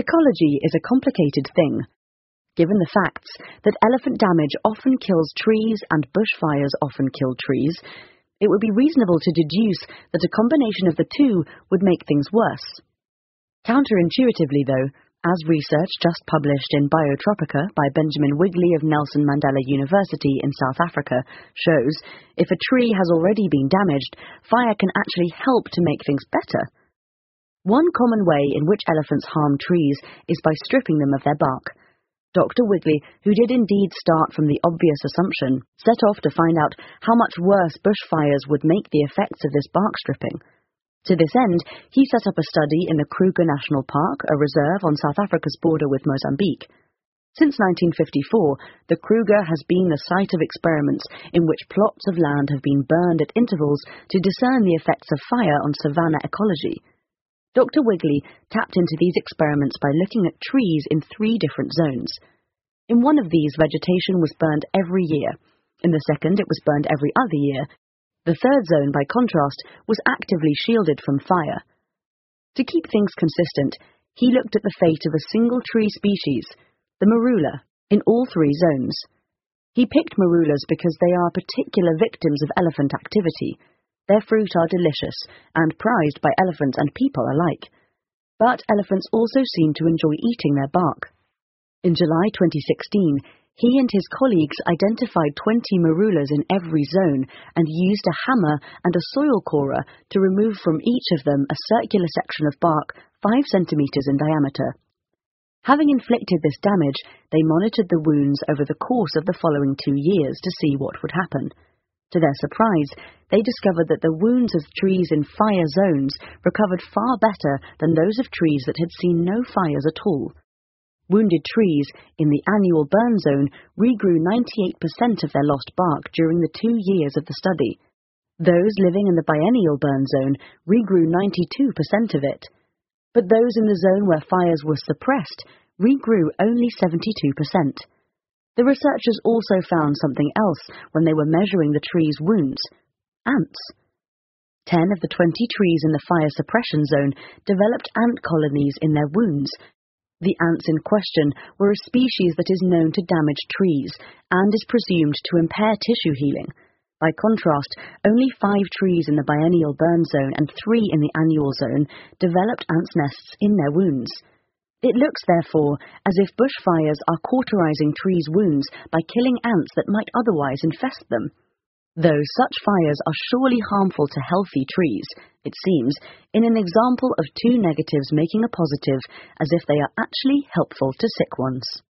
Ecology is a complicated thing. Given the facts that elephant damage often kills trees and bushfires often kill trees, it would be reasonable to deduce that a combination of the two would make things worse. Counterintuitively, though, as research just published in Biotropica by Benjamin Wigley of Nelson Mandela University in South Africa shows, if a tree has already been damaged, fire can actually help to make things better. One common way in which elephants harm trees is by stripping them of their bark. Dr. Wigley, who did indeed start from the obvious assumption, set off to find out how much worse bushfires would make the effects of this bark stripping. To this end, he set up a study in the Kruger National Park, a reserve on South Africa's border with Mozambique. Since 1954, the Kruger has been the site of experiments in which plots of land have been burned at intervals to discern the effects of fire on savanna ecology. Dr. Wigley tapped into these experiments by looking at trees in 3 different zones. In one of these, vegetation was burned every year. In the second, it was burned every other year. The third zone, by contrast, was actively shielded from fire. To keep things consistent, he looked at the fate of a single tree species, the marula, in all 3 zones. He picked marulas because they are particular victims of elephant activity. Their fruit are delicious and prized by elephants and people alike. But elephants also seem to enjoy eating their bark. In July 2016, he and his colleagues identified 20 marulas in every zone and used a hammer and a soil corer to remove from each of them a circular section of bark 5 centimeters in diameter. Having inflicted this damage, they monitored the wounds over the course of the following 2 years to see what would happen. To their surprise, they discovered that the wounds of trees in fire zones recovered far better than those of trees that had seen no fires at all. Wounded trees in the annual burn zone regrew 98% of their lost bark during the 2 years of the study. Those living in the biennial burn zone regrew 92% of it. But those in the zone where fires were suppressed regrew only 72%. The researchers also found something else when they were measuring the trees' wounds: ants. 10 of the 20 trees in the fire suppression zone developed ant colonies in their wounds. The ants in question were a species that is known to damage trees and is presumed to impair tissue healing. By contrast, only 5 trees in the biennial burn zone and 3 in the annual zone developed ants' nests in their wounds. It looks, therefore, as if bushfires are cauterizing trees' wounds by killing ants that might otherwise infest them. Though such fires are surely harmful to healthy trees, it seems, in an example of 2 negatives making a positive, as if they are actually helpful to sick ones.